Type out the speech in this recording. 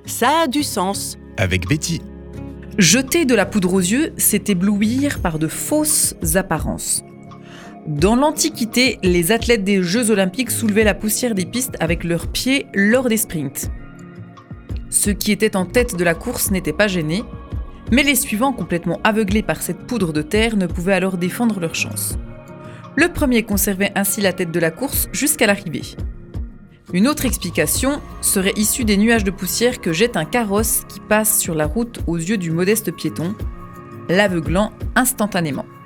Ça a du sens. Avec Betty. Jeter de la poudre aux yeux, c'est éblouir par de fausses apparences. Dans l'Antiquité, les athlètes des Jeux Olympiques soulevaient la poussière des pistes avec leurs pieds lors des sprints. Ceux qui étaient en tête de la course n'étaient pas gênés, mais les suivants, complètement aveuglés par cette poudre de terre, ne pouvaient alors défendre leur chance. Le premier conservait ainsi la tête de la course jusqu'à l'arrivée. Une autre explication serait issue des nuages de poussière que jette un carrosse qui passe sur la route aux yeux du modeste piéton, l'aveuglant instantanément.